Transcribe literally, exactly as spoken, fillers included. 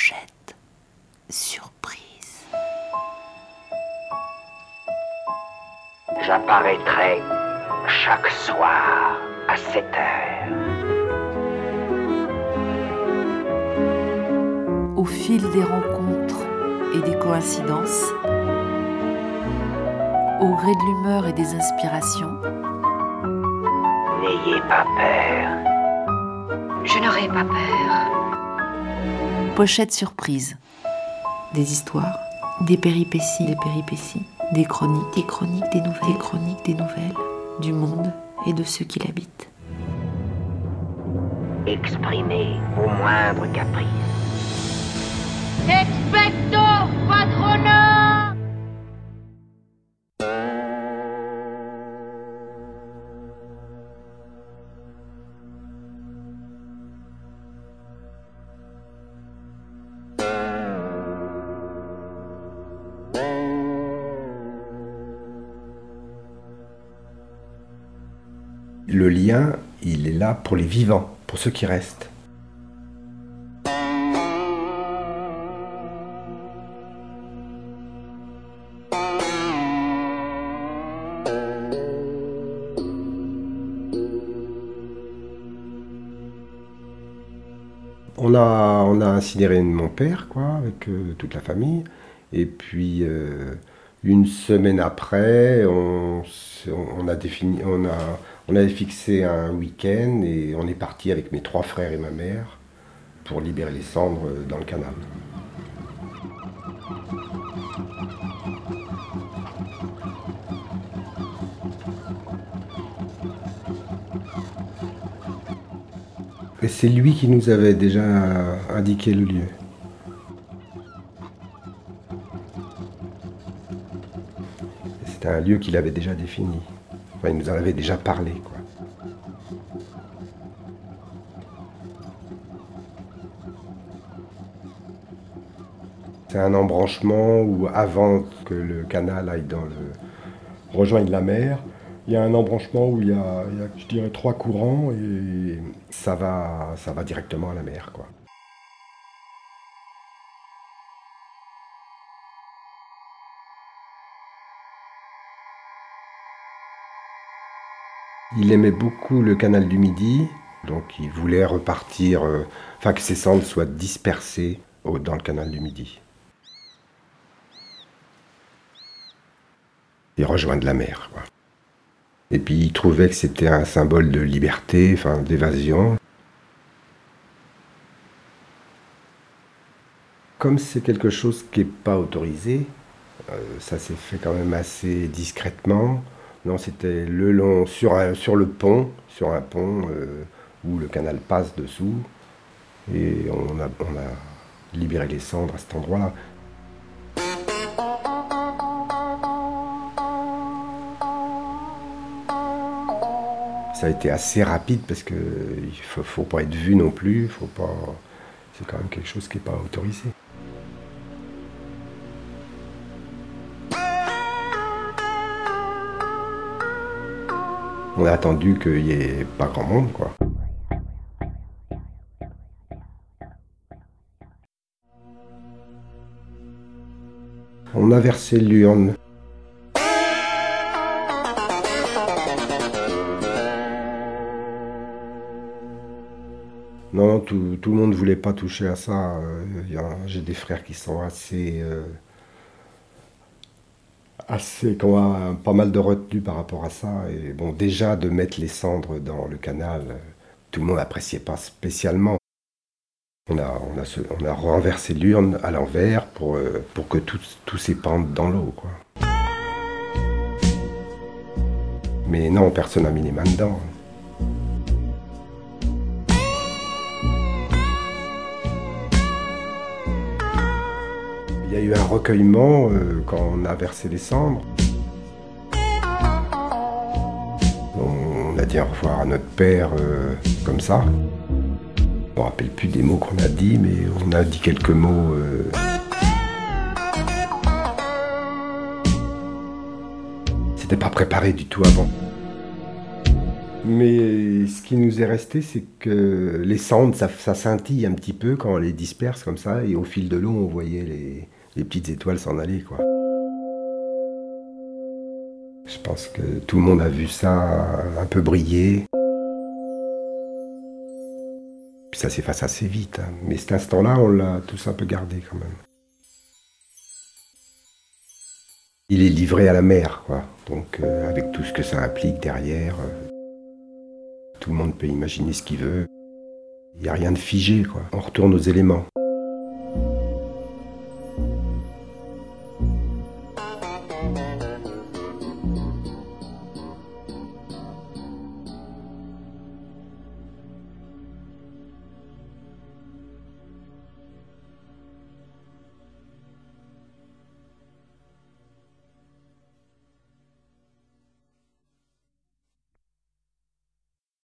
Pochette surprise. J'apparaîtrai chaque soir à sept heures. Au fil des rencontres et des coïncidences, au gré de l'humeur et des inspirations, N'ayez pas peur. Je n'aurai pas peur. Pochette surprise. Des histoires, des péripéties, des péripéties, des chroniques, des chroniques, des nouvelles, des chroniques, des nouvelles, du monde et de ceux qui l'habitent. Exprimez vos moindres caprices. Expecto Patronum! Le lien, il est là pour les vivants, pour ceux qui restent. On a, on a incinéré mon père, quoi, avec euh, toute la famille. Et puis, euh, une semaine après, on, on, a défini, on, a, on avait fixé un week-end et on est parti avec mes trois frères et ma mère pour libérer les cendres dans le canal. Et c'est lui qui nous avait déjà indiqué le lieu. C'était un lieu qu'il avait déjà défini. Enfin, il nous en avait déjà parlé, quoi. C'est un embranchement où, avant que le canal aille dans le rejoigne la mer, il y a un embranchement où il y a, il y a, je dirais, trois courants et ça va, ça va directement à la mer, quoi. Il aimait beaucoup le canal du Midi, donc il voulait repartir, euh, enfin que ses cendres soient dispersées au, dans le canal du Midi. Et rejoindre la mer, quoi. Et puis il trouvait que c'était un symbole de liberté, enfin d'évasion. Comme c'est quelque chose qui n'est pas autorisé, euh, ça s'est fait quand même assez discrètement. Non, c'était le long, sur, un, sur le pont, sur un pont euh, où le canal passe dessous. Et on a, on a libéré les cendres à cet endroit-là. Ça a été assez rapide parce qu'il ne faut, faut pas être vu non plus. Faut pas... C'est quand même quelque chose qui n'est pas autorisé. On a attendu qu'il n'y ait pas grand monde, quoi. On a versé l'urne. Non, tout, tout le monde ne voulait pas toucher à ça. Euh, J'ai des frères qui sont assez... Euh, assez qui ont un, pas mal de retenue par rapport à ça. Et bon, déjà, de mettre les cendres dans le canal, euh, tout le monde n'appréciait pas spécialement. On a, on a, ce, on a renversé l'urne à l'envers pour, euh, pour que tout, tout s'épande dans l'eau, quoi. Mais non, personne n'a mis les mains dedans. Il y a eu un recueillement euh, quand on a versé les cendres. On a dit au revoir à notre père euh, comme ça. On ne me rappelle plus des mots qu'on a dit, mais on a dit quelques mots. Euh... C'était pas préparé du tout avant. Mais ce qui nous est resté, c'est que les cendres, ça, ça scintille un petit peu quand on les disperse comme ça, et au fil de l'eau, on voyait les, les petites étoiles s'en aller, quoi. Je pense que tout le monde a vu ça un peu briller. Puis ça s'efface assez vite, hein. Mais cet instant-là, on l'a tous un peu gardé quand même. Il est livré à la mer, quoi. Donc euh, avec tout ce que ça implique derrière, euh, tout le monde peut imaginer ce qu'il veut. Il n'y a rien de figé, quoi. On retourne aux éléments.